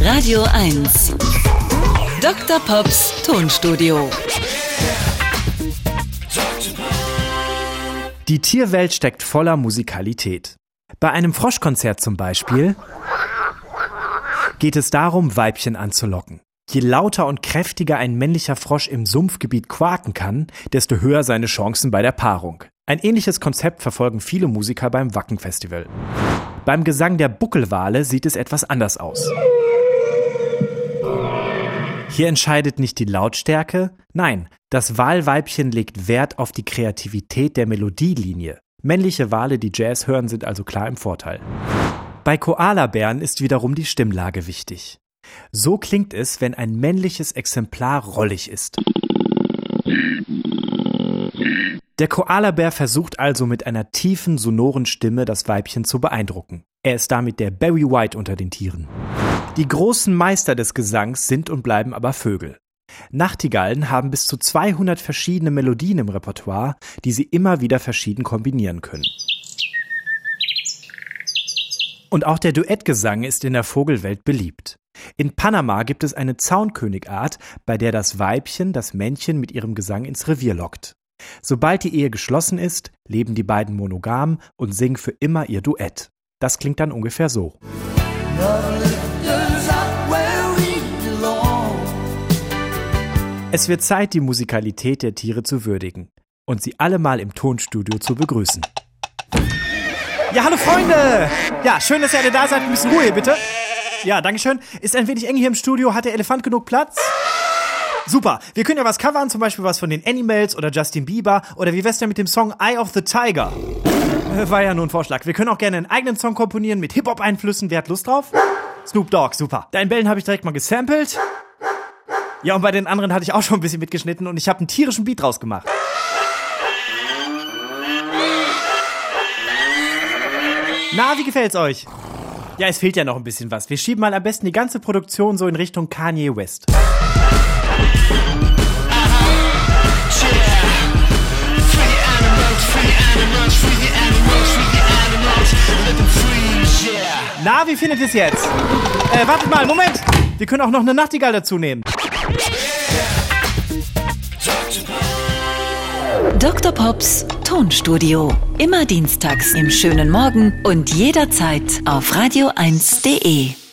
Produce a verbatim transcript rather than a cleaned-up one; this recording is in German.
Radio eins. Doktor Pops Tonstudio. Die Tierwelt steckt voller Musikalität. Bei einem Froschkonzert zum Beispiel geht es darum, Weibchen anzulocken. Je lauter und kräftiger ein männlicher Frosch im Sumpfgebiet quaken kann, desto höher seine Chancen bei der Paarung. Ein ähnliches Konzept verfolgen viele Musiker beim Wacken-Festival. Beim Gesang der Buckelwale sieht es etwas anders aus. Hier entscheidet nicht die Lautstärke, nein, das Walweibchen legt Wert auf die Kreativität der Melodielinie. Männliche Wale, die Jazz hören, sind also klar im Vorteil. Bei Koalabären ist wiederum die Stimmlage wichtig. So klingt es, wenn ein männliches Exemplar rollig ist. Der Koalabär versucht also mit einer tiefen, sonoren Stimme das Weibchen zu beeindrucken. Er ist damit der Barry White unter den Tieren. Die großen Meister des Gesangs sind und bleiben aber Vögel. Nachtigallen haben bis zu zweihundert verschiedene Melodien im Repertoire, die sie immer wieder verschieden kombinieren können. Und auch der Duettgesang ist in der Vogelwelt beliebt. In Panama gibt es eine Zaunkönigart, bei der das Weibchen das Männchen mit ihrem Gesang ins Revier lockt. Sobald die Ehe geschlossen ist, leben die beiden monogam und singen für immer ihr Duett. Das klingt dann ungefähr so. Es wird Zeit, die Musikalität der Tiere zu würdigen und sie alle mal im Tonstudio zu begrüßen. Ja, hallo Freunde! Ja, schön, dass ihr alle da seid. Ein bisschen Ruhe hier, bitte. Ja, dankeschön. Ist ein wenig eng hier im Studio. Hat der Elefant genug Platz? Super. Wir können ja was covern, zum Beispiel was von den Animals oder Justin Bieber. Oder wie wär's denn mit dem Song Eye of the Tiger? Äh, war ja nur ein Vorschlag. Wir können auch gerne einen eigenen Song komponieren mit Hip-Hop-Einflüssen. Wer hat Lust drauf? Snoop Dogg, super. Dein Bellen habe ich direkt mal gesampelt. Ja, und bei den anderen hatte ich auch schon ein bisschen mitgeschnitten und ich habe einen tierischen Beat draus gemacht. Na, wie gefällt's euch? Ja, es fehlt ja noch ein bisschen was. Wir schieben mal am besten die ganze Produktion so in Richtung Kanye West. Na, wie findet ihr es jetzt? Äh, wartet mal, Moment! Wir können auch noch eine Nachtigall dazu nehmen. Doktor Pops Tonstudio. Immer dienstags im schönen Morgen und jederzeit auf radio eins punkt de.